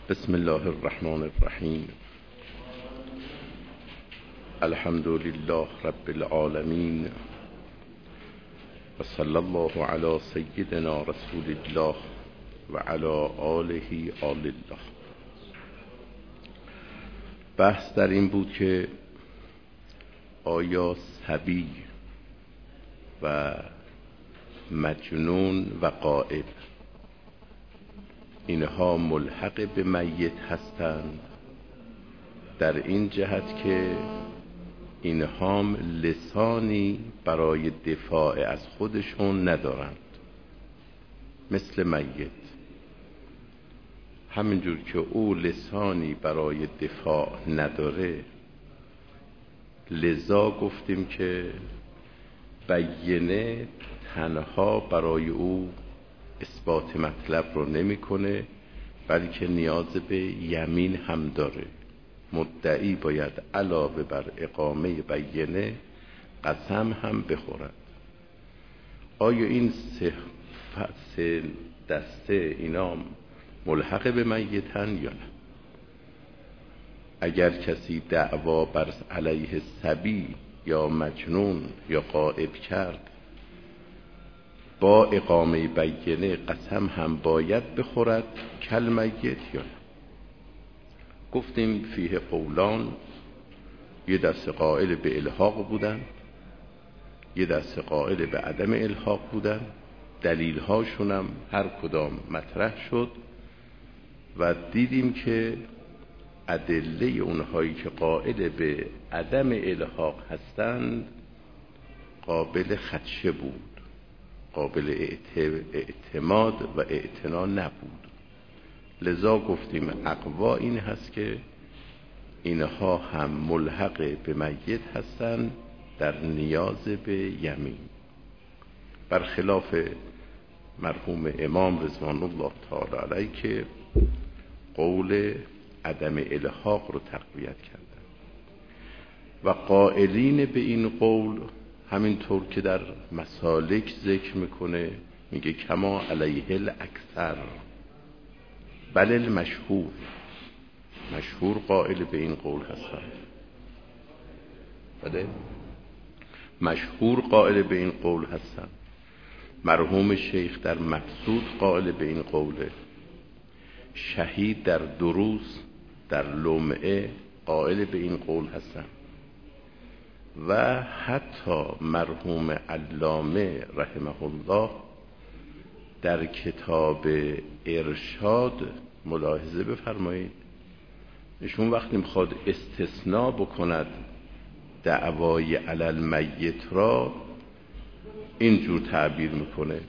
بسم الله الرحمن الرحیم. الحمد لله رب العالمین و صلی الله علی سیدنا رسول الله و علی آله آل الله. بحث در این بود که آیا صبی و مجنون و غائب اینها ملحق به میت هستند، در این جهت که اینها لسانی برای دفاع از خودشون ندارند، مثل میت. همینجور که او لسانی برای دفاع نداره، لذا گفتیم که بیینه تنها برای او اثبات مطلب رو نمیکنه، بلکه نیاز به یمین هم داره. مدعی باید علاوه بر اقامه بیینه قسم هم بخورد. آیا این سه دسته اینا ملحق به میتن یا نه؟ اگر کسی دعوا بر علیه صبی یا مجنون یا غائب کرد، با اقامه بیینه قسم هم باید بخورد کل میت یا نه؟ گفتیم فیه قولان، یه دست قائل به الحاق بودن، یه دست قائل به عدم الحاق بودن. دلیل هاشون هم هر کدام مطرح شد و دیدیم که ادله اونهایی که قائل به عدم الحاق هستند قابل خدشه بود، قابل اعتماد و اعتنا نبود. لذا گفتیم اقوا این هست که اینها هم ملحق به میت هستند در نیاز به یمین، برخلاف مرحوم امام رضوان الله تعالی علیه که قول عدم الحاق رو تقویت کردن. و قائلین به این قول همینطور که در مسالک ذکر میکنه، میگه کما علیه الاکثر بل المشهور، مشهور قائل به این قول هستن. بله، مشهور قائل به این قول هستن. مرحوم شیخ در مقصود قائل به این قوله، شهید در دروس در لمعه قائل به این قول هستن و حتی مرحوم علامه رحمه الله در کتاب ارشاد ملاحظه بفرمایید، ایشون وقتی میخواد استثناء بکند دعوای علی المیت را اینجور تعبیر میکنه: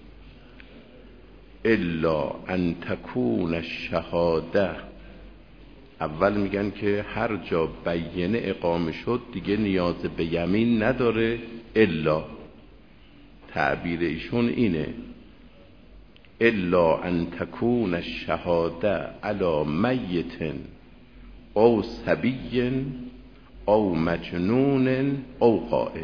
الا ان تکون الشهاده. اول میگن که هر جا بیینه اقامه شد دیگه نیاز به یمین نداره، الا تعبیر ایشون اینه: الا ان تکون الشهاده علی میت او صبی او مجنون او غائب.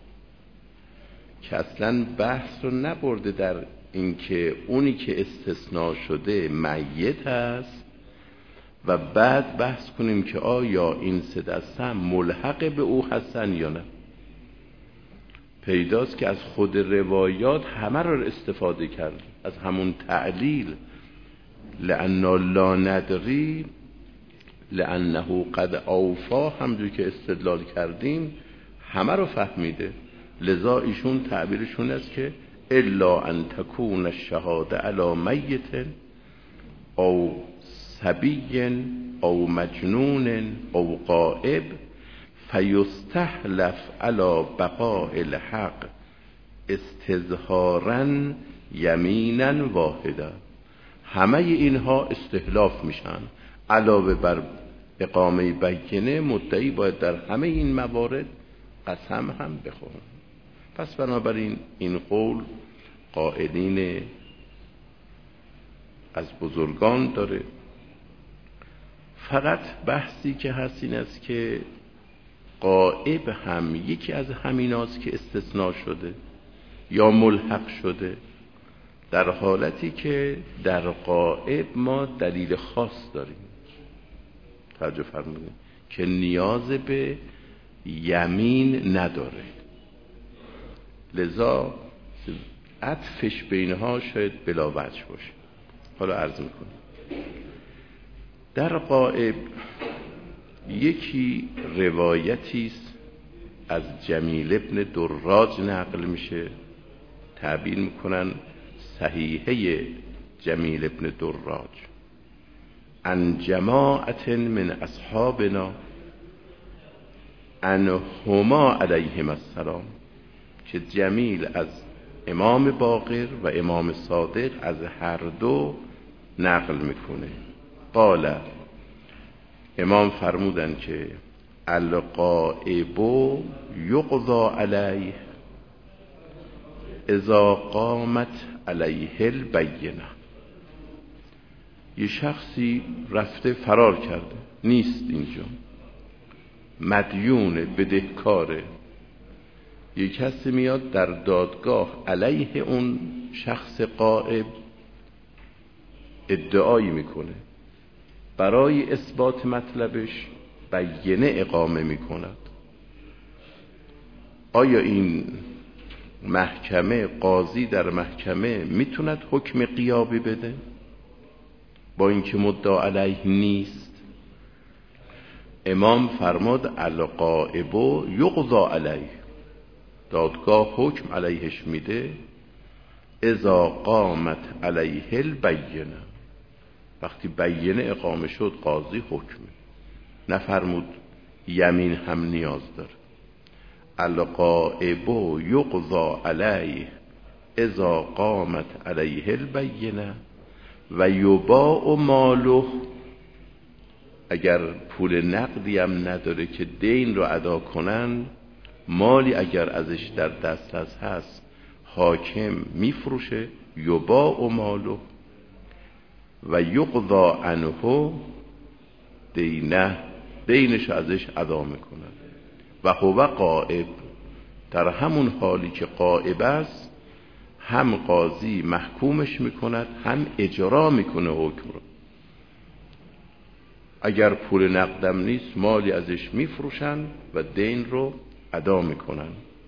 که اصلا بحث رو نبرده در اینکه اونی که استثناء شده میت هست و بعد بحث کنیم که آیا این سه دسته هم ملحق به او هستن یا نه. پیداست که از خود روایات همه رو استفاده کرد، از همون تعلیل لأننا لا ندری لأنه قد اوفا، همونجور که استدلال کردیم همه رو فهمیده. لذا ایشون تعبیرشون است که الا ان تکون الشهاده علی میت او صبی او مجنون او غائب فیستحلف علی بقاء الحق استظهارا یمینا واحدا. همه اینها استحلاف میشن، علاوه بر اقامه بیینه مدعی باید در همه این موارد قسم هم بخوره. پس بنابراین این قول قائلین از بزرگان داره. فقط بحثی که هست این است که غائب هم یکی از همیناست که استثناء شده یا ملحق شده، در حالتی که در غائب ما دلیل خاص داریم. توجه فرمودید که نیاز به یمین نداره، لذا عطفش بینها شاید بلا وجه باشه. حالا عرض میکنم در غائب یکی روایتی است از جمیل ابن دراج نقل میشه، تعبیر میکنن صحیحه جمیل ابن دراج عن جماعت من اصحابنا انهما علیهم السلام، که جمیل از امام باقر و امام صادق از هر دو نقل میکنه. قال، امام فرمودن که الغائب یقضى علیه اذا قامت علیه البینه. یه شخصی رفته فرار کرده، نیست اینجا، مدیون بدهکاره، یه کسی میاد در دادگاه علیه اون شخص غائب ادعایی میکنه، برای اثبات مطلبش بینه اقامه میکند. آیا این محکمه، قاضی در محکمه میتوند حکم غیابی بده با اینکه مدعا علیه نیست؟ امام فرمود الغائب یقضى علیه، دادگاه حکم علیهش میده اذا قامت علیه البینه، وقتی بینه اقامه شد قاضی حکمه، نفرمود یمین هم نیاز داره. الغائب یقضى علیه اذا قامت علیه البینه و یباع ماله، اگر پول نقدی هم نداره که دین رو ادا کنن، مالی اگر ازش در دسترس هست حاکم میفروشه، یباع ماله و یقضى عنه دینه، دینش ازش ادا میکنن. و هو غائب، در همون حالی که غائب است هم قاضی محکومش میکند هم اجرا میکنه حکم رو. اگر پول نقدم نیست مالی ازش میفروشن و دین رو ادا میکنن.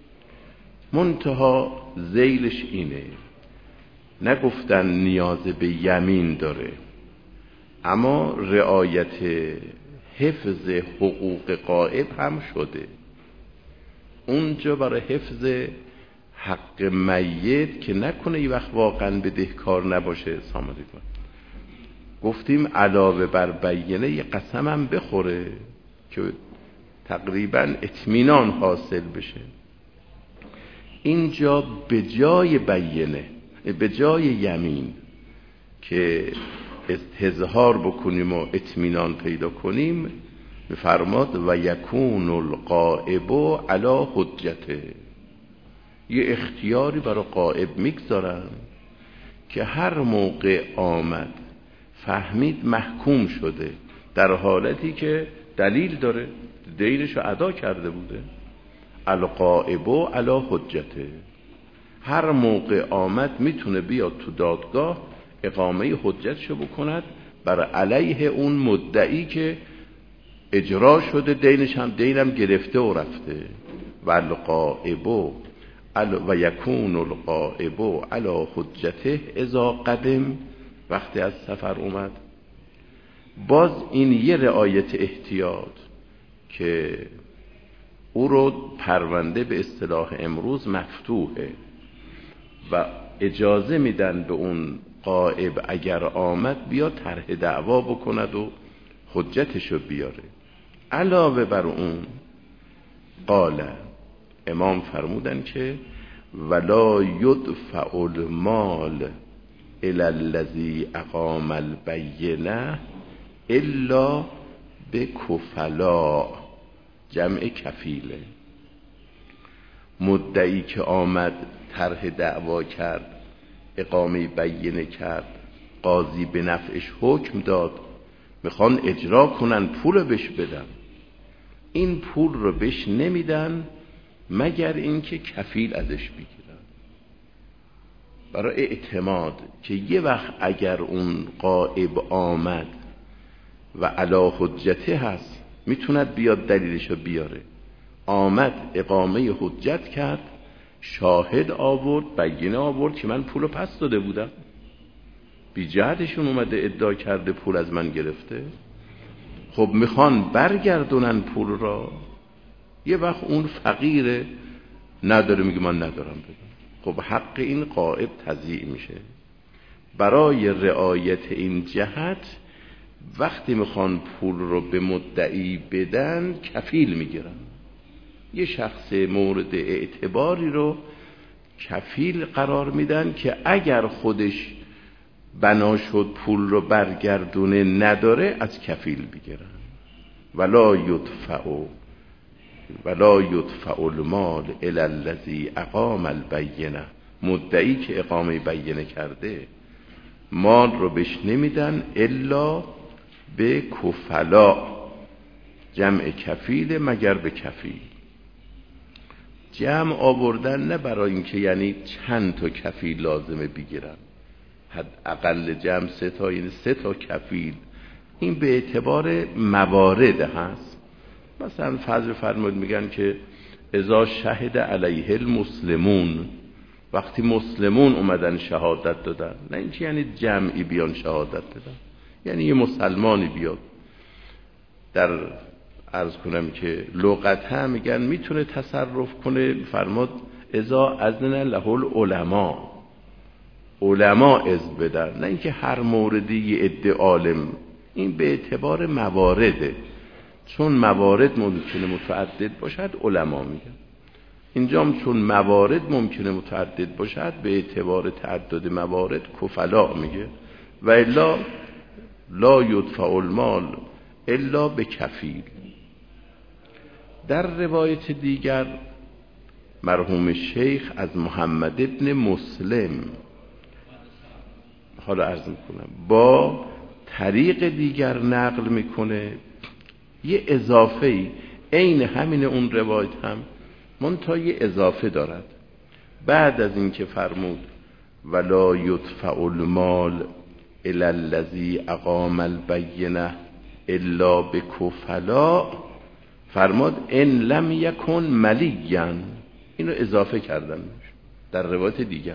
منتها ذیلش اینه، نگفتن نیاز به یمین داره، اما رعایت حفظ حقوق غائب هم شده. اونجا برای حفظ حق میت که نکنه ای وقت واقعا بدهکار نباشه سامانی کن، گفتیم علاوه بر بینه یه قسم هم بخوره که تقریبا اطمینان حاصل بشه. اینجا به جای بینه، به جای یمین که استظهار بکنیم و اطمینان پیدا کنیم، فرماد و یکون الغائب علی حجته، یه اختیاری برای غائب میگذارن که هر موقع آمد فهمید محکوم شده در حالتی که دلیل داره، دینشو ادا کرده بوده، الغائب علی حجته، هر موقع آمد میتونه بیاد تو دادگاه اقامه حجتشو بکند برای علیه اون مدعی که اجرا شده، دینش هم دینم گرفته و رفته. و الغائب و یکون الغائب علی حجته اذا قدم، وقتی از سفر اومد. باز این یه رعایت احتیاط که او رو پرونده به اصطلاح امروز مفتوحه و اجازه میدن به اون غائب اگر آمد بیا طرح دعوا بکند و حجتشو بیاره. علاوه بر اون قال، امام فرمودن که ولا یدفع المال الی الذی اقام البینه الا بکفلا، جمع کفیله. مدعی که آمد طرح دعوا کرد، اقامه بینه کرد، قاضی به نفعش حکم داد، میخوان اجرا کنن، پول بهش بدن، این پول رو بهش نمیدن مگر اینکه کفیل ازش بگیرن، برای اعتماد که یه وقت اگر اون غائب آمد و علی حجته هست، میتوند بیاد دلیلشو بیاره. آمد اقامه حجت کرد، شاهد آورد، بینه آورد که من پولو پس داده بودم. بی جهتشون اومده ادعا کرده پول از من گرفته. خب میخوان برگردونن پول را، یه وقت اون فقیره نداره، میگه من ندارم بدم. خب حق این غائب تضییع میشه. برای رعایت این جهت وقتی میخوان پول رو به مدعی بدن کفیل میگیرن. یه شخص مورد اعتباری رو کفیل قرار میدن که اگر خودش بنا شد پول رو برگردونه نداره، از کفیل بگیرن. ولا یدفع المال الی الذی اقام البینه. مدعی که اقامه بینه کرده مال رو بهش نمیدن الا به کفلا، جمع کفیل، مگر به کفیل. جمع آوردن نه برای اینکه یعنی چند تا کفیل لازمه بگیرن، حد اقل جمع 3 تا، یعنی 3 تا کفیل. این به اعتبار موارد هست. مثلا فرض فرمود میگن که اذا شهد علیه المسلمون، وقتی مسلمون اومدن شهادت دادن، نه اینکه یعنی جمعی بیان شهادت دادن، یعنی یه مسلمانی بیاد. در عرض کنم که لغت هم میگن میتونه تصرف کنه، فرمود اذا اذن له العلماء، علما اذن بدن، نه اینکه هر موردی یه عده عالم. این به اعتبار موارده، چون موارد ممکنه متعدد باشد علما میگن. اینجام چون موارد ممکنه متعدد باشد به اعتبار تعدد موارد کفلا میگه. و الا لا یدفع المال الا به کفیل. در روایت دیگر مرحوم شیخ از محمد ابن مسلم، حالا عرض میکنم، با طریق دیگر نقل میکنه یه اضافه عین همین اون روایت هم منتها یه اضافه دارد. بعد از اینکه فرمود ولا یدفع المال الی الذی اقام البینه الا بکفلا، فرمود ان لم یکن ملیا. اینو اضافه کردن در روایت دیگر،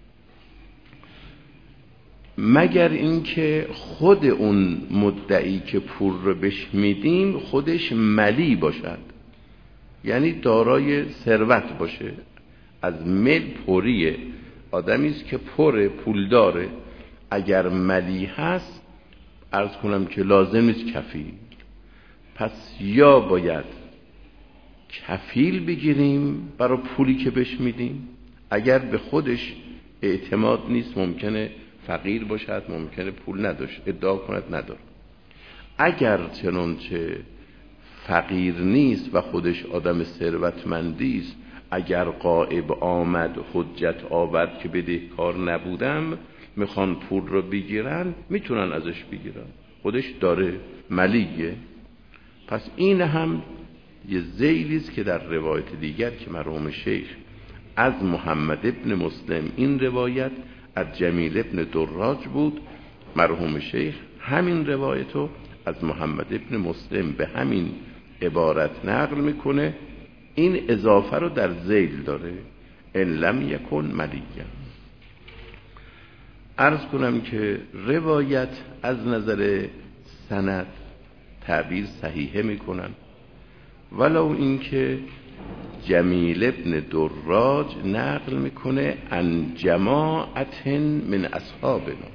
مگر اینکه خود اون مدعی که پول رو بهش میدیم خودش ملی باشد، یعنی دارای ثروت باشه. از مل پوریه، آدمی است که پر پول داره. اگر ملی هست عرض کنم که لازم نیست کفیل. پس یا باید کفیل بگیریم برای پولی که بهش میدیم، اگر به خودش اعتماد نیست، ممکنه فقیر باشد، ممکنه پول نداشت، ادعا کند نداره. اگر چنانچه فقیر نیست و خودش آدم ثروتمندی است، اگر غائب آمد حجت آورد که بدهکار نبودم، میخوان پول رو بگیرن، میتونن ازش بگیرن، خودش داره، ملیه. پس این هم یه ذیلی است که در روایت دیگر که مرحوم شیخ از محمد ابن مسلم، این روایت از جمیل ابن دراج بود، مرحوم شیخ همین روایتو از محمد ابن مسلم به همین عبارت نقل میکنه. این اضافه رو در ذیل داره، ان لم یکن ملیا. عرض کنم که روایت از نظر سند تعبیر صحیحه میکنن، ولو اینکه جمیل ابن دراج نقل میکنه عن جماعت من اصحابنا،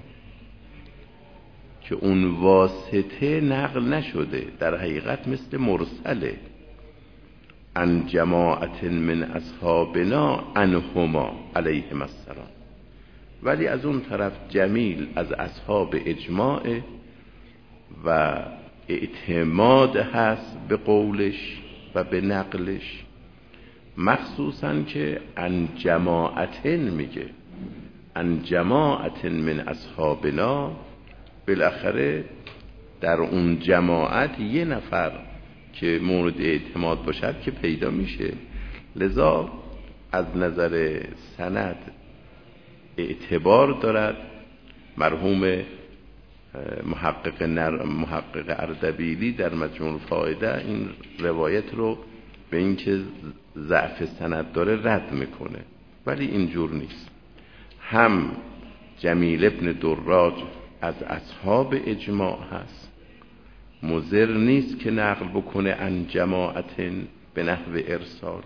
که اون واسطه نقل نشده، در حقیقت مثل مرسله. عن جماعت من اصحابنا عنهما علیهم السلام. ولی از اون طرف جمیل از اصحاب اجماع و اعتماد هست به قولش و به نقلش، مخصوصا که عن جماعتن میگه، عن جماعت من اصحابنا، بالاخره در اون جماعت یه نفر که مورد اعتماد باشد که پیدا میشه. لذا از نظر سند اعتبار دارد مرحوم محقق اردبیلی در مجموع الفائده این روایت رو به اینکه ضعف سند داره رد میکنه، ولی اینجور نیست. هم جمیل ابن دراج از اصحاب اجماع هست، مضر نیست که نقل بکنه عن جماعت به نحو ارسال.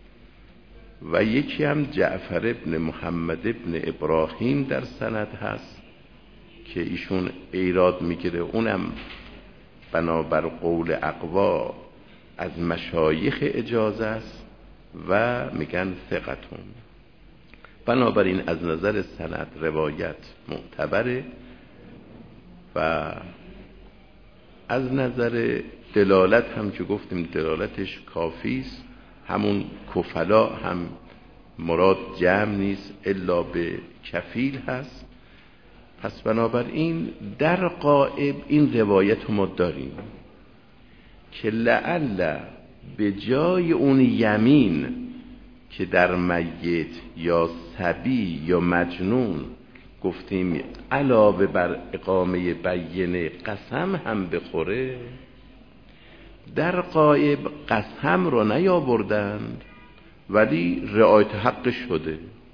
و یکی هم جعفر ابن محمد ابن ابراهیم در سند هست که ایشون ایراد میگیره، اونم بنابر قول اقوا از مشایخ اجازه است و میگن ثقتون. بنابراین از نظر سند روایت معتبره و از نظر دلالت هم که گفتیم دلالتش کافی است. همون کفلا هم مراد جمع نیست الا به کفیل هست. پس بنابراین در غائب این روایت ما داریم که لعل به جای اون یمین که در میت یا صبی یا مجنون گفتیم علاوه بر اقامه بینه قسم هم بخوره، در غائب قسم را نیاوردند ولی رعایت حق شده.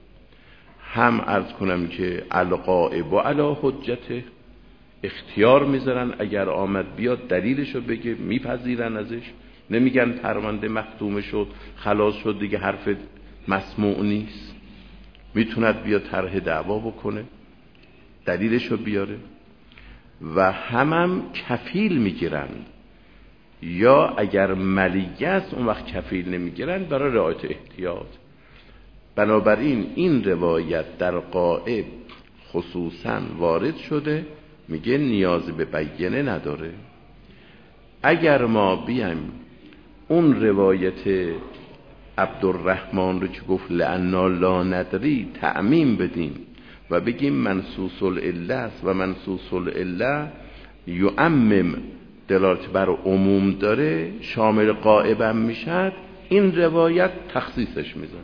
هم عرض کنم که الغائب و علی حجته، اختیار میذارن اگر آمد بیاد دلیلشو بگه میپذیرن ازش، نمیگن پرونده مختومه شد خلاص شد دیگه حرف مسموع نیست، میتوند بیاد طرح دعوا بکنه دلیلشو بیاره. و هم کفیل میگیرند، یا اگر ملیه است اون وقت کفیل نمیگیرند برای رعایت احتیاط. بنابراین این روایت در غائب خصوصا وارد شده، میگه نیاز به بینه نداره. اگر ما بیایم اون روایت عبدالرحمن رو که گفت لأنا لا ندری تعمیم بدیم و بگیم منصوص العله است و منصوص العله یعمم دلالت بر عموم داره شامل غائب هم میشد، این روایت تخصیصش میزن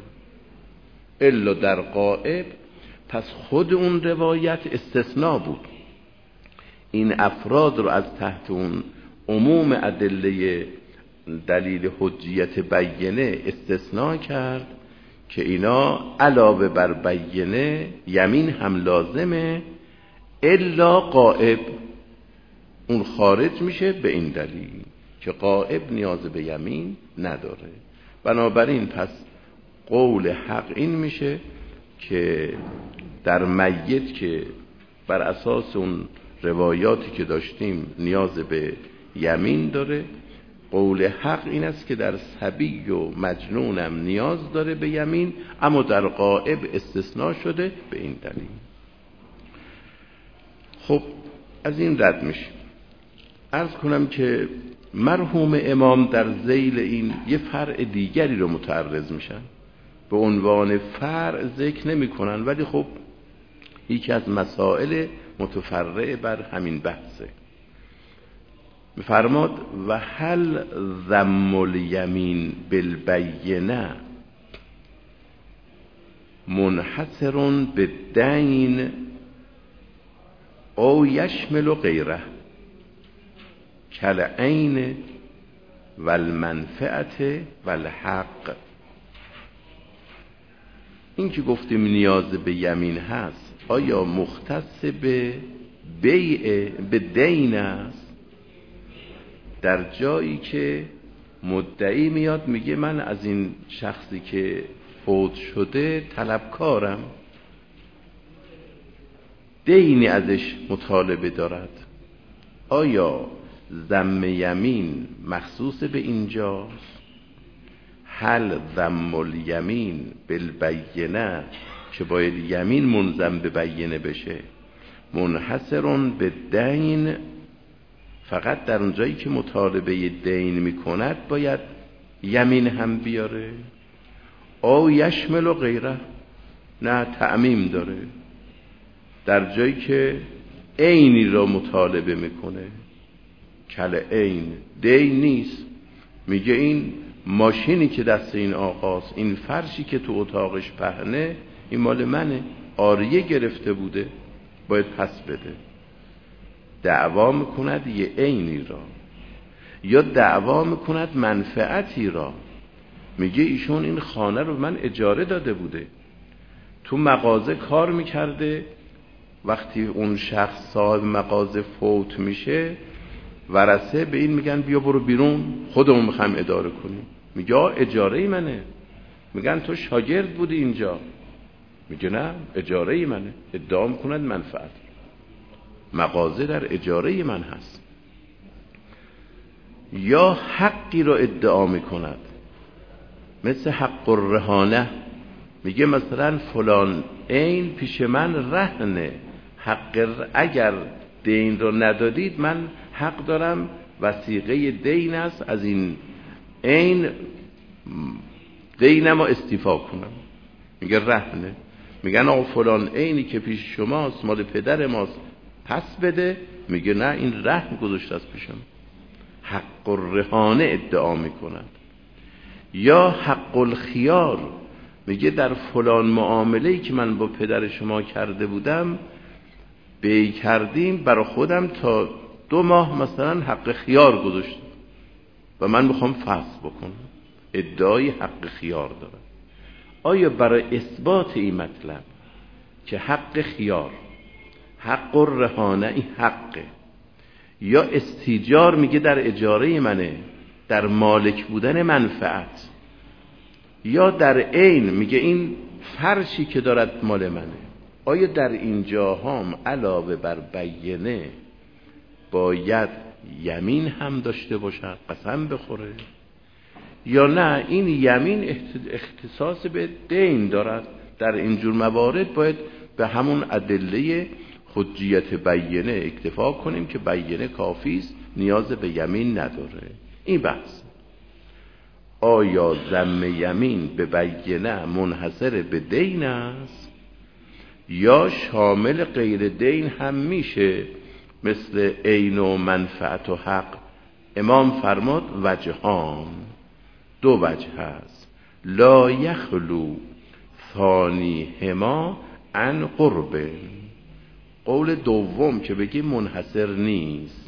الا در غائب. پس خود اون روایت استثناء بود، این افراد رو از تحت اون عموم ادله دلیل حجیت بینه استثناء کرد که اینا علاوه بر بینه یمین هم لازمه الا غائب، اون خارج میشه به این دلیل که غائب نیاز به یمین نداره. بنابراین پس قول حق این میشه که در میت که بر اساس اون روایاتی که داشتیم نیاز به یمین داره، قول حق این است که در صبی و مجنونم نیاز داره به یمین، اما در غائب استثناء شده به این دلیل. خب از این رد میشه. عرض کنم که مرحوم امام در ذیل این یه فرع دیگری رو متعرض میشن، به عنوان فرع ذکر نمی کنن ولی خب یکی از مسائل متفرع بر همین بحثه. میفرماد و هل ذم الیمین بالبینه منحصر بالدین او یشمل غیره کالعین والمنفعه والحق. این که گفتیم نیاز به یمین هست آیا مختص به دین است؟ در جایی که مدعی میاد میگه من از این شخصی که فوت شده طلبکارم، دینی ازش مطالبه دارد، آیا ذم یمین مخصوص به اینجاست؟ هل ذم الیمین بالبینه که باید یمین منظم به بینه بشه منحصر به دین، فقط در اونجایی که مطالبه دین میکند باید یمین هم بیاره، او یشمل و غیره نه تعمیم داره در جایی که عینی را مطالبه میکنه کل عین دین نیست، میگه این ماشینی که دست این آقاست، این فرشی که تو اتاقش پهنه این مال منه، عاریه گرفته بوده باید پس بده. دعوا میکند یه عینی را، یا دعوا میکند منفعتی را. میگه ایشون این خانه رو من اجاره داده بوده، تو مغازه کار میکرده، وقتی اون شخص صاحب مغازه فوت میشه ورثه به این میگن بیا برو بیرون خودمون میخوایم اداره کنیم. میگه اجاره منه. میگن تو شاگرد بودی اینجا. میگه نه اجاره منه. ادعا میکند منفعت. مغازه در اجاره من هست. یا حقی را ادعا میکند، مثل حق الرهانه. میگه مثلا فلان عین پیش من رهنه، اگر دین رو ندادید من حق دارم وثیقه دین است از این عین دینم رو استیفا کنم. میگه رهنه. میگن آقا فلان عینی که پیش شماست مال پدر ماست پس بده. میگه نه این رهن گذاشته است پیشم. حق الرهانه ادعا میکنند. یا حق الخیار، میگه در فلان معامله‌ای که من با پدر شما کرده بودم بی کردیم، برای خودم تا 2 ماه مثلا حق خیار گذاشتم و من میخوام فسخ بکنم. ادعای حق خیار دارم. آیا برای اثبات این مطلب که حق خیار، حق الرهانه این حقه، یا استیجار میگه در اجاره منه، در مالک بودن منفعت، یا در عین میگه این فرشی که دارد مال منه، آیا در این جاهام علاوه بر بینه باید یمین هم داشته باشد، قسم بخوره، یا نه این یمین اختصاص به دین دارد؟ در اینجور موارد باید به همون ادله حجیت بینه اکتفا کنیم که بینه کافی است، نیاز به یمین نداره. این بحث آیا ذم یمین به بینه منحصر به دین است یا شامل غیر دین هم میشه، مثل عین و منفعت و حق؟ امام فرماد وجهان، 2 وجه هست. لا یخلو ثانیهما عن قرب. قول دوم که بگی منحصر نیست.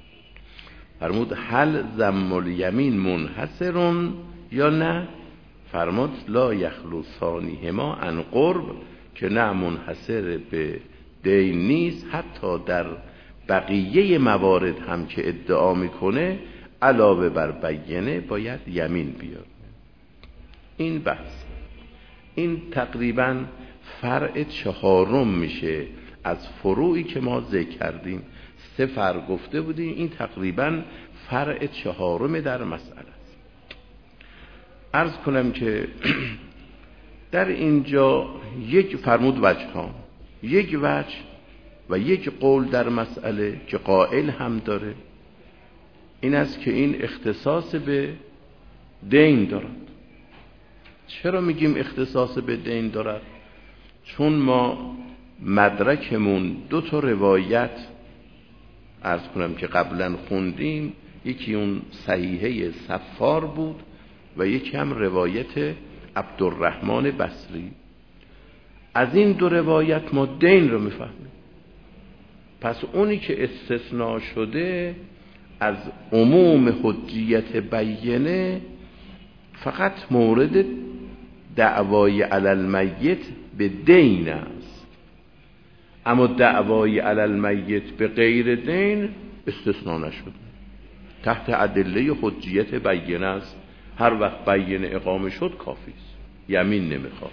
فرمود هل ذم الیمین منحصرون یا نه؟ فرمود لا یخلو ثانیهما عن قرب، که نه منحصر به دین نیست، حتی در بقیه موارد هم که ادعا میکنه علاوه بر بینه باید یمین بیاد. این بحث، این تقریبا فرع 4 میشه از فروعی که ما ذکر کردیم. 3 فرع گفته بودیم، این تقریبا فرع 4 در مسئله است. عرض کنم که در اینجا یک فرمود وجهان، یک وجه و یک قول در مسئله که قائل هم داره، این است که این اختصاص به دین دارد. چرا میگیم اختصاص به دین دارد؟ چون ما مدرکمون 2 روایت عرض کنم که قبلا خوندیم، یکی اون صحیحه صفار بود و یکی هم روایت عبدالرحمن بصری. از این 2 روایت ما دین رو میفهمیم. پس اونی که استثناء شده از عموم حجیت بینه فقط مورد دعوای علی المیت به دین است، اما دعوای علی المیت به غیر دین استثناء نشده، تحت ادله حجیت بینه است. هر وقت بینه اقامه شد کافی است، یمین نمیخواد.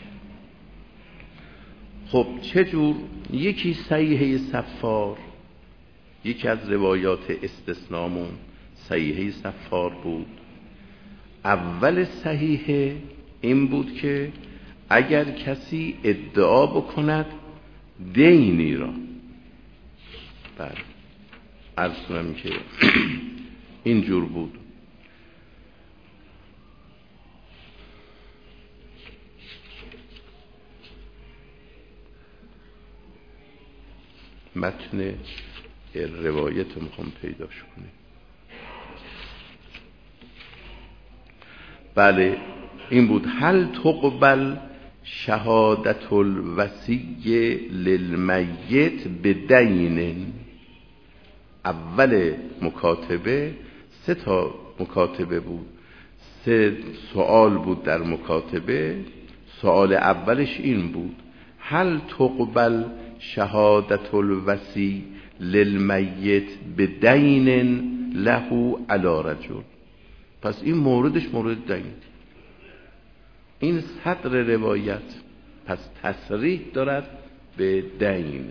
خب چجور؟ یکی صحیحه صفار، یکی از روایات استثنامون صحیحه صفار بود. اول صحیحه این بود که اگر کسی ادعا بکند دینی را، بله عرض کنم که اینجور بود. متن روایت رو میخوام پیداش کنیم. بله این بود هل تقبل شهادت الوصی للمیت بدین. اول مکاتبه 3 تا مکاتبه بود، 3 سوال بود در مکاتبه. سوال اولش این بود: هل تقبل شهادت الوصی للمیت بدین له علی رجل؟ پس این موردش مورد دین، این صدر روایت، پس تصریح دارد به دین.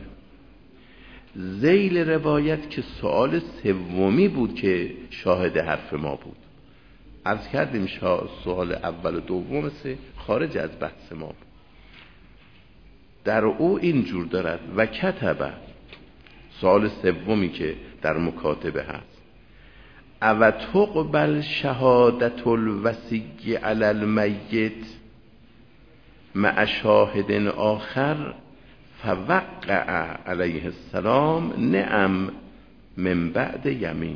ذیل روایت که سوال سومی بود که شاهد حرف ما بود، عرض کردیم سوال اول و دوم خارج از بحث ما بود. در او اینجور دارد: و کتبه، سوال سومی که در مکاتبه هست، او تقبل شهادت الوصی علی المیت مع شاهد آخر فوقع علیه السلام نعم من بعد یمین.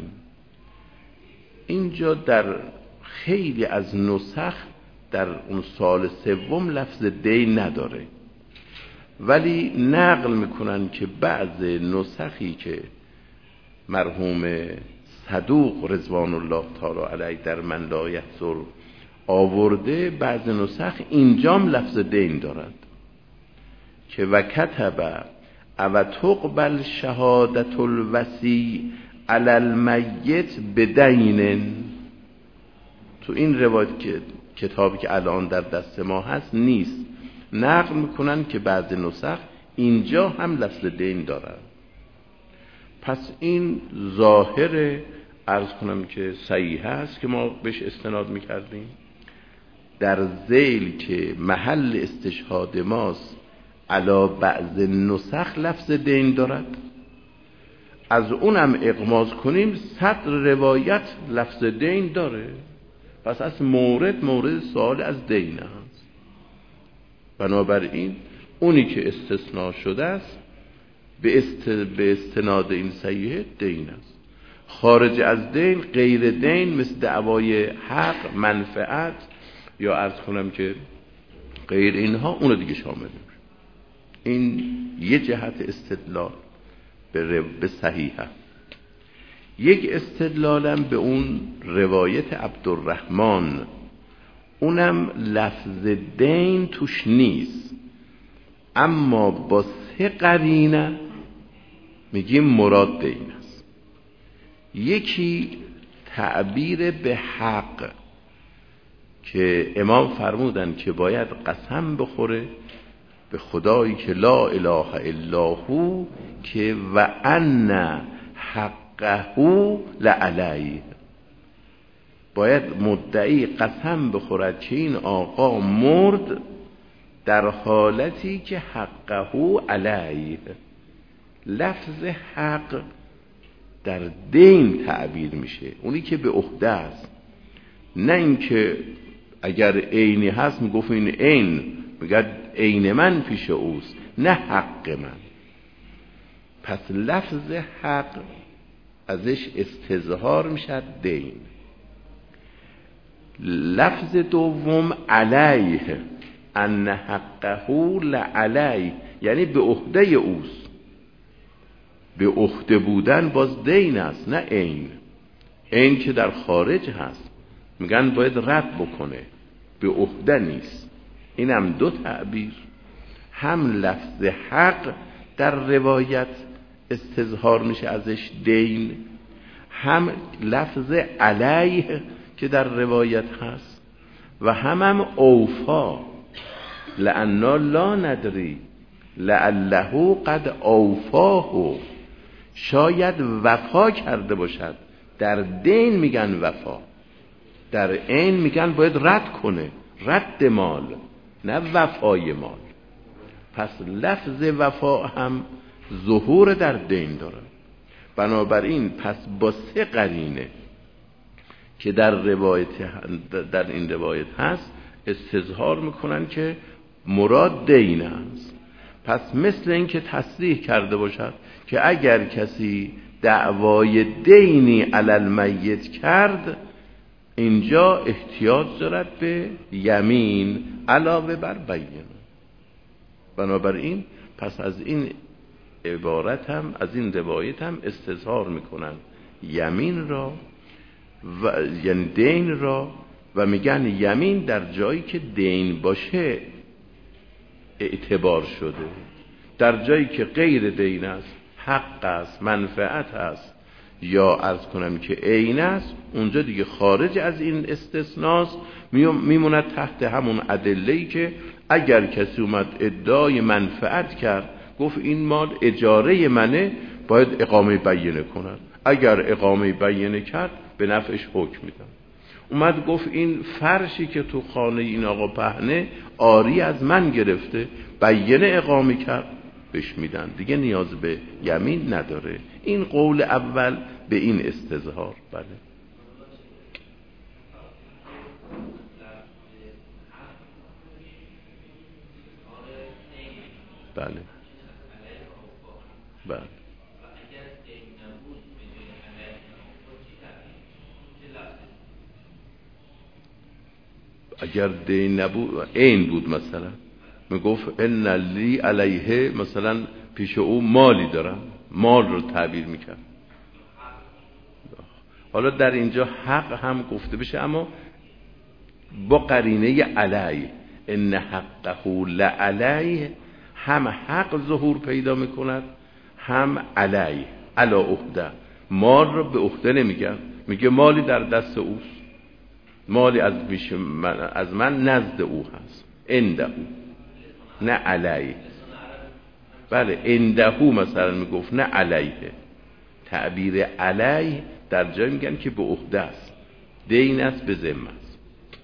اینجا در خیلی از نسخ در اون سال سوم لفظ دین نداره، ولی نقل میکنن که بعض نسخی که مرحوم صدوق رضوان الله تعالی علیه در من لا یحضر آورده، بعض نسخ اینجام لفظ دین دارد که و کتب او تقبل شهادت الوصی علی المیت بدین. تو این روایت که کتابی که الان در دست ما هست نیست، نقل میکنن که بعض نسخ اینجا هم لفظ دین دارد. پس این ظاهر عرض کنم که صحیح هست که ما بهش استناد میکردیم. در ذیل که محل استشهاد ماست علا بعض نسخ لفظ دین دارد، از اونم اغماض کنیم صدر روایت لفظ دین داره، پس از مورد سوال از دین هست. بنابراین اونی که استثناء شده است به استناد این صحیح دین است. خارج از دین، غیر دین، مثل دعوای حق، منفعت یا عرض کنم که غیر اینها، اونو دیگه شامل میشه. این یه جهت استدلال به صحیحه. یک استدلالم به اون روایت عبدالرحمن، اونم لفظ دین توش نیست، اما با 3 قرینه میگیم مراد دین است. یکی تعبیر به حق که امام فرمودن که باید قسم بخوره به خدایی که لا اله الا هو که و ان حقه لعلیه، باید مدعی قسم بخورد که این آقا مرد در حالتی که حقه علیه. لفظ حق در دین تعبیر میشه، اونی که به عهده است، نه اینکه اگر عینی هست میگفت این عین، میگه عین من پیش اوست، نه حق من. پس لفظ حق ازش استظهار میشه دین. لفظ دوم علیه، ان حقه لعلیه، یعنی به عهده اوست. به عهده بودن باز دین است، نه عین. عین که در خارج هست میگن باید رد بکنه، به عهده نیست. اینم 2 تعبیر، هم لفظ حق در روایت استظهار میشه ازش دین، هم لفظ علیه که در روایت هست، و هم اوفا، لأننا لا ندری لعله قد اوفاه، شاید وفا کرده باشد. در دین میگن وفا، در عین میگن باید رد کنه، رد مال، نه وفای مال. پس لفظ وفا هم ظهور در دین داره. بنابراین پس با 3 قرینه که در این روایت هست استظهار میکنن که مراد دین است. پس مثل این که تصریح کرده باشد که اگر کسی دعوای دینی علی المیت کرد، اینجا احتیاج دارد به یمین علاوه بر بینه. بنابراین پس از این عبارت هم از این روایت هم استظهار میکنن یمین را و یعنی دین را و میگن یمین در جایی که دین باشه اعتبار شده، در جایی که غیر دین است، حق است، منفعت است یا عرض کنم که عین است، اونجا دیگه خارج از این استثناست، میموند تحت همون ادله‌ای که اگر کسی اومد ادعای منفعت کرد گفت این مال اجاره منه، باید اقامه بینه کند، اگر اقامه بینه کرد به نفعش حکم میدن. اومد گفت این فرشی که تو خانه این آقا پهنه آری از من گرفته، بینه اقامه کرد، بهش میدن، دیگه نیاز به یمین نداره. این قول اول به این استظهار. بله بله بله. اگر دین نبود عین بود، مثلا میگفت ان لی علیه، مثلا پیش او مالی دارم، مال رو تعبیر میکرد. حالا در اینجا حق هم گفته بشه اما با قرینه علیه، ان حقه لعلیه، هم حق ظهور پیدا میکند هم علیه، علی عهده. مال رو به عهده نمیگن، میگه مالی در دست اوست، مالی از من نزد او هست، عنده، نه علیه. بله عنده مثلا میگفت نه علیه. تعبیر علیه در جای میگن که به عهده است، دین است، به ذمه است.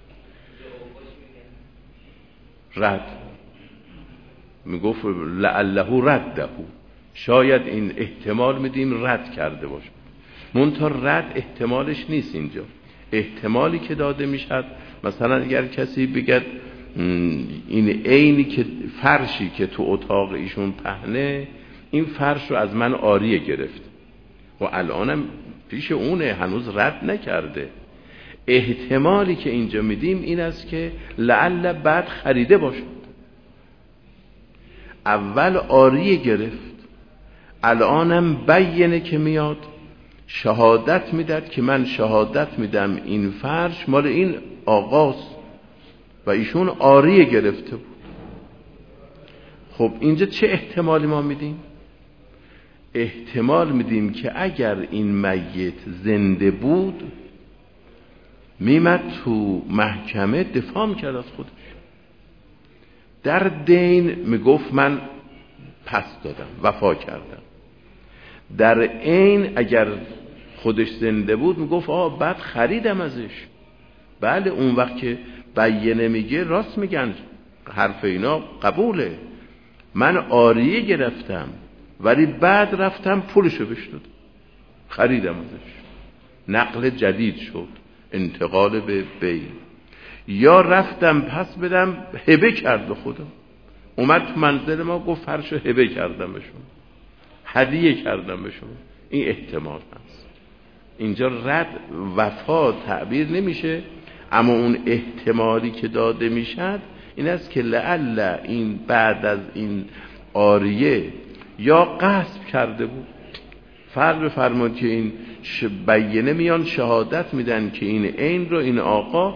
رد میگفت لعله رده، شاید این احتمال میدیم رد کرده باشه، منتها رد احتمالش نیست. اینجا احتمالی که داده میشد مثلا اگر کسی بگد این عینی که فرشی که تو اتاق ایشون پهنه، این فرش رو از من آریه گرفت و الانم پیش اونه، هنوز رد نکرده. احتمالی که اینجا میدیم این است که لعل بعد خریده باشه، اول آریه گرفت، الانم بینه که میاد شهادت میداد که من شهادت میدم این فرش مال این آقاست و ایشون آریه گرفته بود. خب اینجا چه احتمالی ما میدیم؟ احتمال میدیم که اگر این میت زنده بود میمد تو محکمه دفاع میکرد از خودش، در دین میگفت من پس دادم، وفا کردم. در عین اگر خودش زنده بود میگفت بعد خریدم ازش. بله اون وقت که بینه میگه راست میگن، حرف اینا قبوله، من آریه گرفتم ولی بعد رفتم پولشو بهش دادم، خریدم ازش، نقل جدید شد، انتقال به بی. یا رفتم پس بدم، هبه کرد به خودم، اومد تو منزل ما گفت فرشو هبه کردم به شما، هدیه کردم به شما. این احتمال هست. اینجا رد وفا تعبیر نمیشه، اما اون احتمالی که داده میشد این است که لعل این بعد از این آریه یا غصب کرده بود. فرض بفرمایید که این بینه میان شهادت میدن که این عین رو این آقا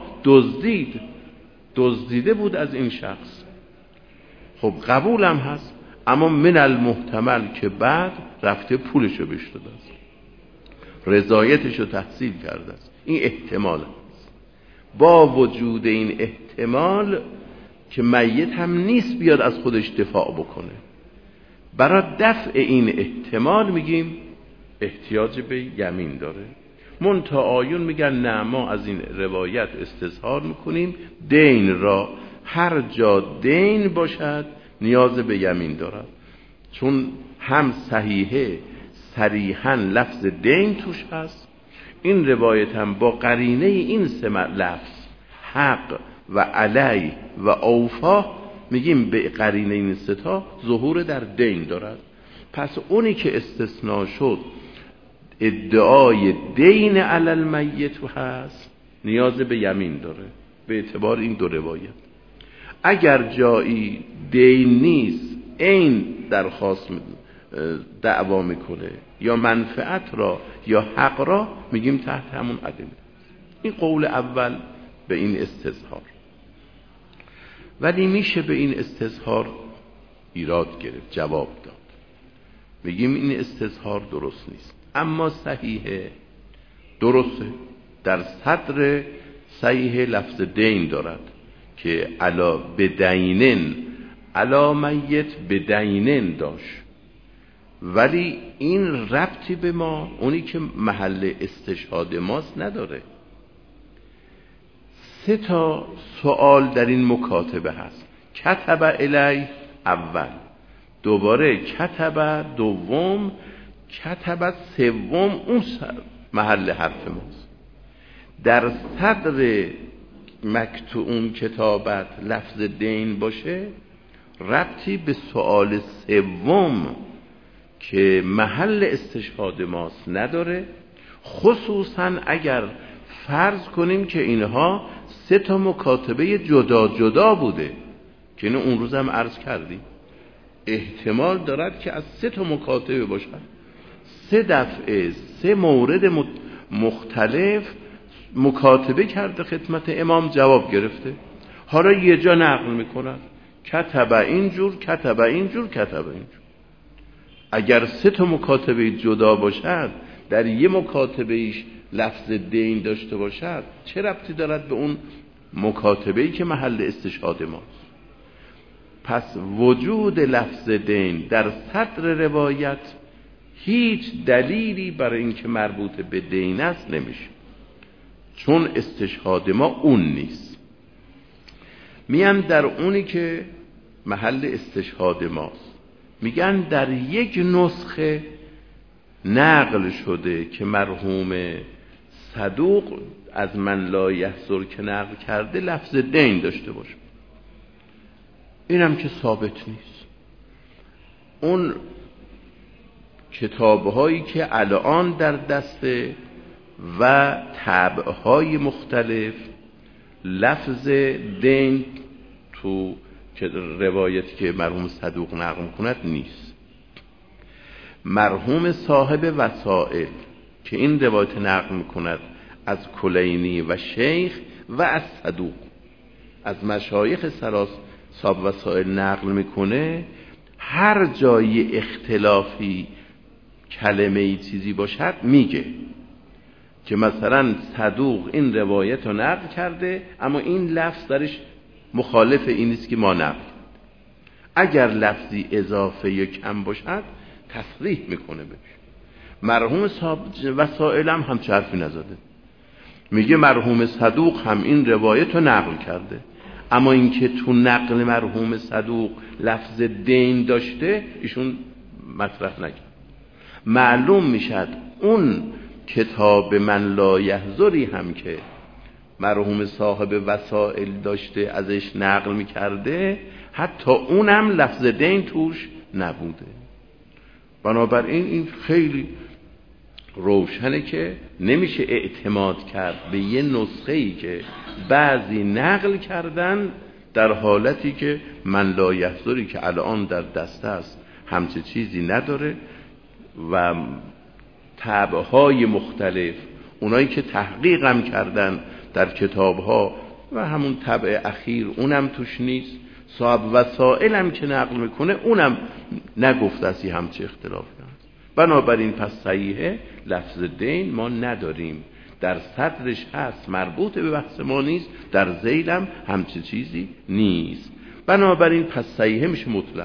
دزدیده بود از این شخص، خب قبولم هست، اما من المحتمل که بعد رفته پولشو بهش داده است، رضایتشو تحصیل کرده است. این احتمال هست. با وجود این احتمال که میت هم نیست بیاد از خودش دفاع بکنه، برای دفع این احتمال میگیم احتیاج به یمین داره. منتها آیون میگن نه، ما از این روایت استظهار میکنیم دین را، هر جا دین باشد نیاز به یمین دارد، چون هم صحیحه صریحاً لفظ دین توش هست. این روایت هم با قرینه این سه لفظ حق و علی و اوفا میگیم به قرینه این سه تا ظهور در دین دارد. پس اونی که استثناء شد ادعای دین علی المیت هست، نیاز به یمین داره به اعتبار این دو روایت. اگر جایی دین نیست، این درخواست دعوا میکنه یا منفعت را یا حق را، میگیم تحت همون ادله. این قول اول به این استظهار. ولی میشه به این استظهار ایراد گرفت، جواب داد، میگیم این استظهار درست نیست. اما صحیحه، درسته، در صدر صحیح لفظ دین دارد که علا بدینن، علا میت بدینن داشت، ولی این ربطی به ما، اونی که محل استشهاد ماست، نداره. 3 سوال در این مکاتبه هست. کتب الی اول، دوباره کتب دوم، کتب سوم، اون محل حرف ماست. در صدر مکتوب کتابت لفظ دین باشه، ربطی به سوال سوم که محل استشهاد ماست نداره، خصوصا اگر فرض کنیم که اینها 3 مکاتبه جدا جدا بوده، که اینو اون روز هم عرض کردیم. احتمال دارد که از 3 مکاتبه باشد، 3 دفعه 3 مورد مختلف مکاتبه کرده خدمت امام، جواب گرفته، حالا یه جا نقل میکنن کتب اینجور، کتب اینجور، کتب اینجور. اگر 3 مکاتبه جدا باشد، در یه مکاتبه ایش لفظ دین داشته باشد، چه ربطی دارد به اون مکاتبه‌ای که محل استشهاد ماست؟ پس وجود لفظ دین در صدر روایت هیچ دلیلی برای اینکه مربوط به دین است نمیشه، چون استشهاد ما اون نیست. میان در اونی که محل استشهاد ماست، میگن در یک نسخه نقل شده که مرحوم صدوق از من لا یحضر که نقل کرده لفظ دین داشته باشه. اینم که ثابت نیست. اون کتاب‌هایی که الان در دسته و طبع‌های مختلف لفظ دین تو که روایتی که مرحوم صدوق نقل کند نیست. مرحوم صاحب وسائل که این روایت نقل میکند از کلینی و شیخ و از صدوق، از مشایخ صاحب وسائل نقل میکنه، هر جای اختلافی کلمه چیزی باشد میگه که مثلا صدوق این روایت رو نقل کرده اما این لفظ درش مخالف این نیست که ما نقل کرد. اگر لفظی اضافه یا کم باشد تصریح میکنه بهش. مرحوم صاحب وسائل هم همچه حرفی نزده، میگه مرحوم صدوق هم این روایت رو نقل کرده، اما اینکه تو نقل مرحوم صدوق لفظ دین داشته ایشون مطرح نکرد. معلوم میشد اون کتاب من لا یحضری هم که مرحوم صاحب وسائل داشته ازش نقل میکرده، حتی اونم لفظ دین توش نبوده. بنابراین این خیلی روشنه که نمیشه اعتماد کرد به یه نسخه‌ای که بعضی نقل کردن در حالتی که من لا یحضری که الان در دسته است همچه چیزی نداره و طبع‌های مختلف، اونایی که تحقیق هم کردن در کتاب‌ها و همون طبع اخیر اونم توش نیست. صاحب وسائل هم که نقل میکنه اونم نگفته است همچه اختلافی هست. بنابراین پس صحیحه لفظ دین ما نداریم، در صدرش هست مربوط به بحث ما نیست، در ذیلم همچه چیزی نیست. بنابراین پس صحیحه میشه مطلق.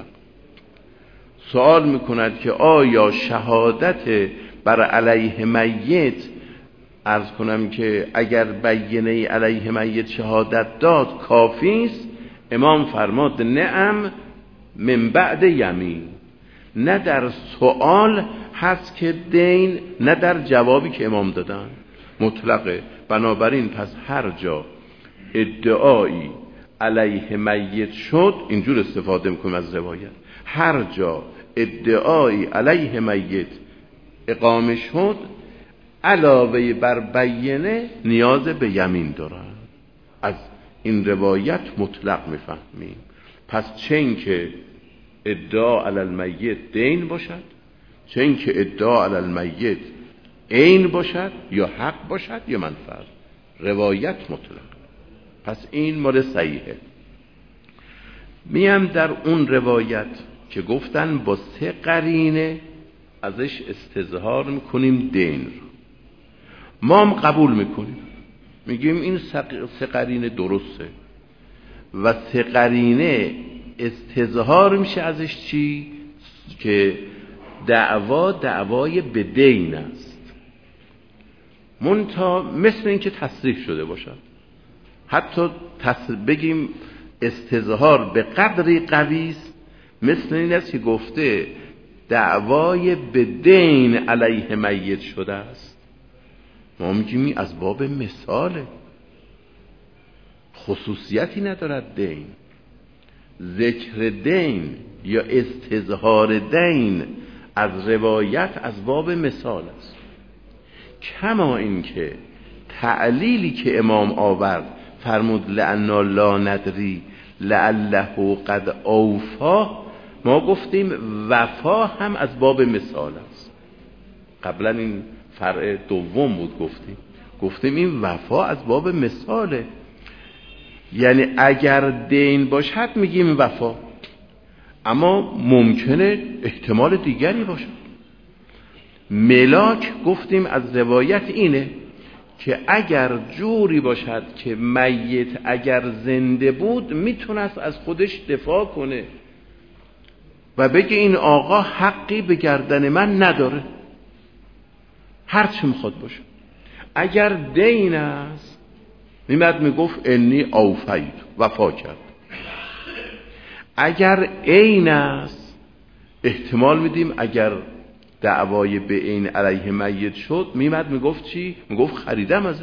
سوال میکند که آیا شهادت بر علیه میت، عرض کنم که اگر بینه علیه میت شهادت داد کافی است؟ امام فرماد نعم من بعد یمین. نه در سوال هست که دین، نه در جوابی که امام دادن، مطلقه. بنابراین پس هر جا ادعایی علیه میت شد، اینجور استفاده میکنیم از روایت، هر جا ادعایی علیه میت اقامه شد علاوه بر بینه نیاز به یمین دارن. از این روایت مطلق میفهمیم. پس چه این که ادعا علی المیت دین باشد چه اینکه ادعا علی المیت عین باشد یا حق باشد یا منفعت، روایت مطلق. پس این مال صحیحه. میم در اون روایت که گفتن با 3 قرینه ازش استظهار میکنیم دین رو، ما هم قبول میکنیم، میگیم این 3 قرینه درسته و 3 قرینه استظهار میشه ازش چی؟ که دعوای به دین است، منتها مثل این که تصریح شده باشد. حتی بگیم استظهار به قدری قوی است، مثل این است که گفته دعوای به دین علیه میت شده است. ما میگیم از باب مثاله، خصوصیتی ندارد دین. ذکر دین یا استظهار دین از روایت از باب مثال است. کما اینکه تعلیلی که امام آورد فرمود لأنا لا ندری لعله قد اوفا، ما گفتیم وفا هم از باب مثال است. قبلا این فرع دوم بود، گفتیم این وفا از باب مثاله، یعنی اگر دین باشد میگیم وفا، اما ممکنه احتمال دیگری باشد. ملاک گفتیم از روایت اینه که اگر جوری باشد که میت اگر زنده بود میتونست از خودش دفاع کنه و بگه این آقا حقی به گردن من نداره، هر چی میخواد باشه. اگر دین است میمد میگفت انی اوفیت، وفا کرد. اگر عین است احتمال میدیم اگر دعوای به عین علیه میت شد میمد میگفت چی؟ میگفت خریدم ازش.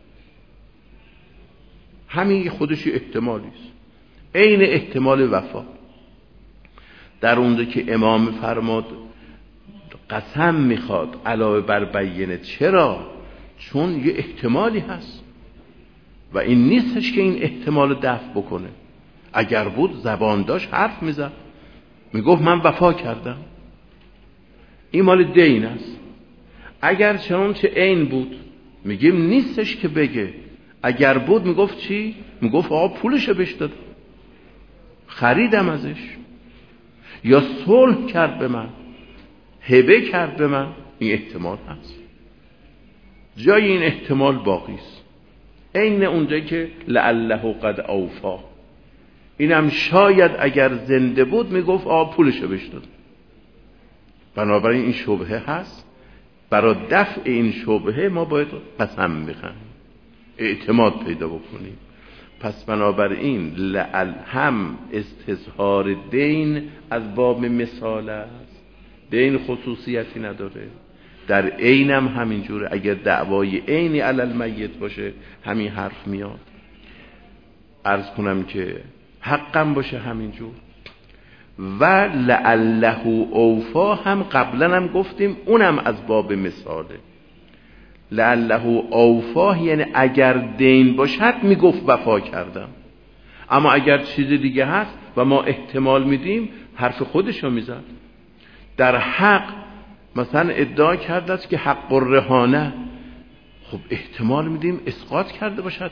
همین خودش احتمالی است، عین احتمال وفا. در اونجا که امام فرماد قسم میخواد علاوه بر بینه، چرا؟ چون یه احتمالی هست و این نیستش که این احتمال دفع بکنه. اگر بود زبان داشت حرف میزد، میگفت من وفا کردم. این مال دین است. اگر چنانچه عین بود میگیم نیستش که بگه. اگر بود میگفت چی؟ میگفت آقا پولشو بهش دادم، خریدم ازش، یا صلح کرد به من، هبه کرد به من. این احتمال هست، جای این احتمال باقی است. عین اونجایی که لعله قد اوفا، اینم شاید اگر زنده بود میگفت آقا پولشو بهش دادم. بنابراین این شبهه هست. برای دفع این شبهه ما باید قسم بخوریم، اعتماد پیدا بکنیم. پس بنابراین هم استظهار دین از باب مثال است، دین خصوصیتی نداره. در عین هم همینجوره، اگر دعوای عینی علی المیت باشه همین حرف میاد. عرض کنم که حقم باشه همینجور. و لعله اوفا هم قبلا هم گفتیم اونم از باب مثاله. لعله اوفا یعنی اگر دین باشد میگفت وفا کردم، اما اگر چیز دیگه هست و ما احتمال میدیم حرف خودشو میزد. در حق مثلا ادعا کرده است که حق الرهانه، خب احتمال میدیم اسقاط کرده باشد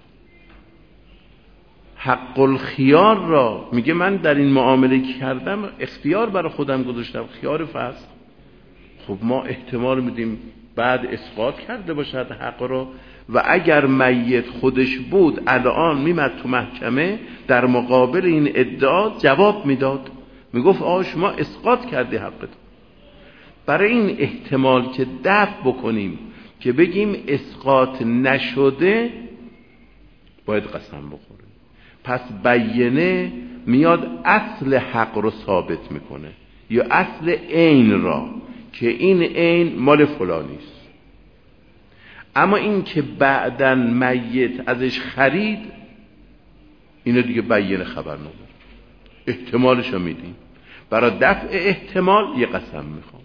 حق الخیار را میگه من در این معامله که کردم اختیار برای خودم گذاشتم، خیار فصل. خب ما احتمال میدیم بعد اسقاط کرده باشد حق را. و اگر میت خودش بود الان میمد تو محکمه در مقابل این ادعا جواب میداد، میگفت آقا شما اسقاط کردی حقت. برای این احتمال که دفع بکنیم که بگیم اسقاط نشده باید قسم بخوریم. پس بینه میاد اصل حق رو ثابت میکنه یا اصل عین را که این عین مال فلانی است. اما این که بعداً میت ازش خرید اینو دیگه بینه خبر نداره، احتمالشو میدیم. برای دفع احتمال یه قسم میخوام.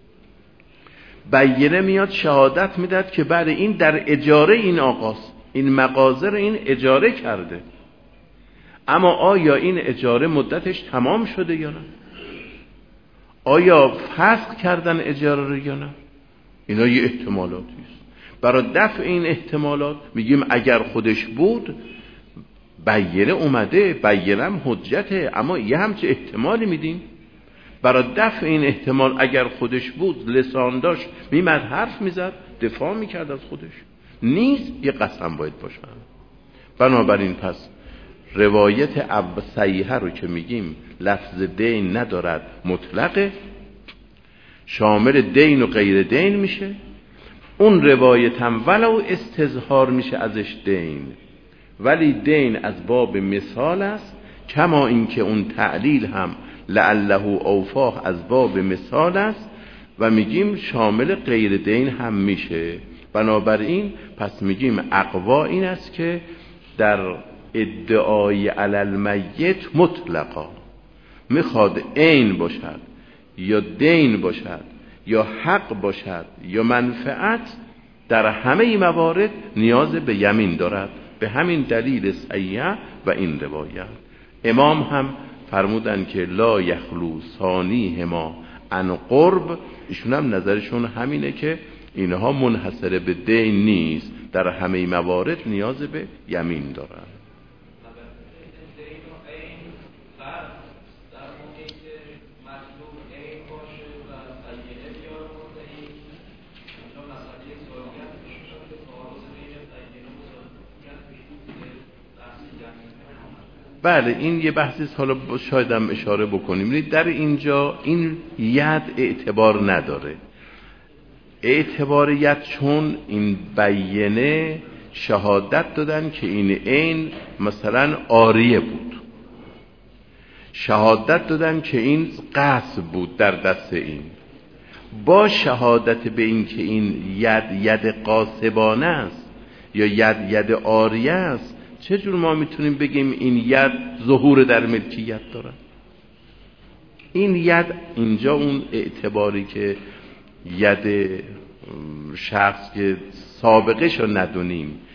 بینه میاد شهادت میداد که بعد این در اجاره این آقاست، این مغازه رو این اجاره کرده، اما آیا این اجاره مدتش تمام شده یا نه؟ آیا فسخ کردن اجاره رو یا نه؟ اینا یه احتمالاتی است. برای دفع این احتمالات میگیم اگر خودش بود بیانه اومده، بیانه هم حجته، اما یه همچه احتمالی میدیم. برای دفع این احتمال اگر خودش بود لسان داشت میمد حرف میزد، دفاع میکرد از خودش. نیست، یه قسم باید باشه. بنابراین پس روایت صحیحه رو که میگیم لفظ دین ندارد، مطلقه، شامل دین و غیر دین میشه. اون روایت هم ولو استظهار میشه ازش دین، ولی دین از باب مثال است، کما اینکه اون تعلیل هم لعله اوفاه از باب مثال است و میگیم شامل غیر دین هم میشه. بنابراین پس میگیم اقوا این است که در ادعای علی المیت مطلقا میخواد عین باشد یا دین باشد یا حق باشد یا منفعت، در همه موارد نیاز به یمین دارد. به همین دلیل صحیح و این روایت امام هم فرمودن که لا یخلو ثانیهما عن قرب. ایشون هم نظرشون همینه که اینها منحصر به دین نیست، در همه موارد نیاز به یمین دارن. بله این یه بحثی است، حالا شاید هم اشاره بکنیم. در اینجا این ید اعتبار نداره. اعتبار ید چون این بیانه شهادت دادن که این عین مثلا عاریه بود، شهادت دادن که این غصب بود در دست این، با شهادت به این که این ید غاصبانه است یا ید عاریه است، چجور ما میتونیم بگیم این ید ظهور در ملکیت داره؟ این ید اینجا اون اعتباری که ید شخص که سابقه شو ندونیم